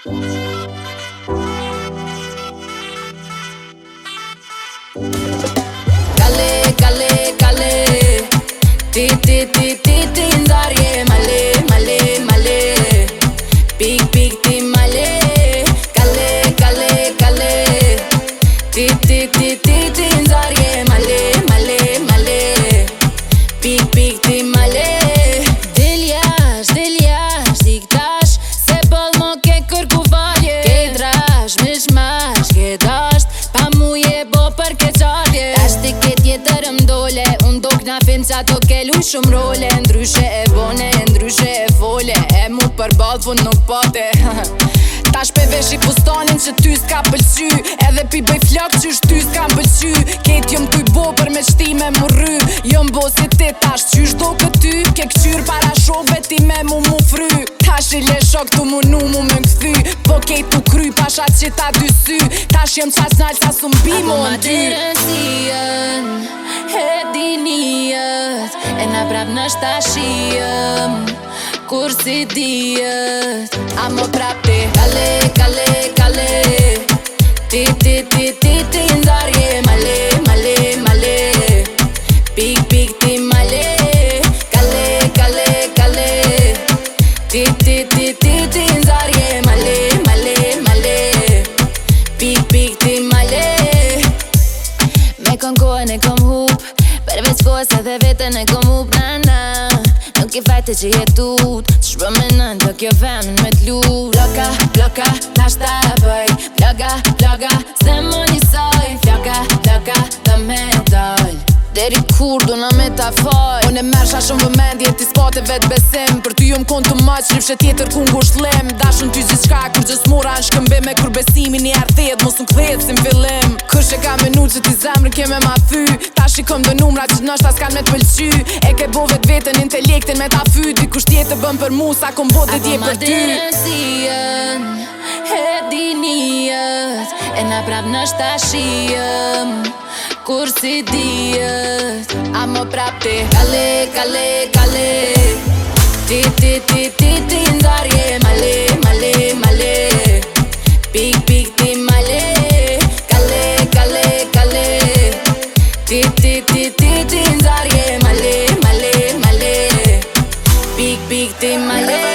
Kale, kale, kale, ti ndarje male, male, male. Pik, pik, ti male. Kale, kale, kale, ti ndarje male, male, male. Pik, pik, ti male. Del jash, ik tash, se bëll mo ke kërku falje. Ke drash, mish mash, ke dasht, pa muje bo për ke qatje. Tash ti ke tjetër m'dole, unë do kna fin qa to ke luj shumë role. Ndryshe e bone, ndryshe e fole, e mu për ballë fun nuk pate. Tash pe vesh i fustanin që ty s'ka pëlqy, edhe pi bëj flok qysh ty s'ka pëlqy. Ket jom kuj bo për me qti me mu rry, jom bo si ti tash qysh do këty. Ke këqyr para shokve ti me mu fry, tash i le shok tu mu nu mu me m'kthy. Po kej tu kry pasha që ta dy sy, tash jem qas nalë sa su m'bi mo n'ty. Apo ma dërësien, e dinijet, e na prap në shtashijem, kur si dijet. Amo prap ti kale, kale, kale, ti ndarje male, male, male. Pik, pik, ti male. Kale, kale, kale, ti ndarje male, male, male. Pik, pik, ti male. Me kon kohën e kom hup, përveç kohës edhe vetën e kom hup, na. Nuk i fajte që jetut, që shpëmenën të kjo femin me t'lut. Bloka, bloka, tash ta bëj, bloga, bloga, se më njësoj. Floka, floka, të me dal, deri kur du na me ta faj. Unë e mersha shumë vëmendje, ti s'pate vetë besim, për ty jom kon të maq, shqipshe tjetër ku ngusht lim. Dashun ty gjithçka, kur gjës mora në shkëmbim, e kur besimin i ardhet, mos nuk kthehet si m'fillim. Kush e ka menut që ti zemrën keme ma thy, tash i kom dë numra që nështë s'kan me t'pëlqy. E ke bo vetë vetën intelektin me ta fy, dikush tjetë bën për mu sa kom bo dhe dje për ty. Apo ma dërësien, e dinijet, e na prap në shtashijem, kur si dijet. Amo prap ti kale, kale, kale, ti ndarje male, male, male. Pik, pik, ti male. Kale, kale, kale, ti ndarje male, male, male. Pik, pik, ti male.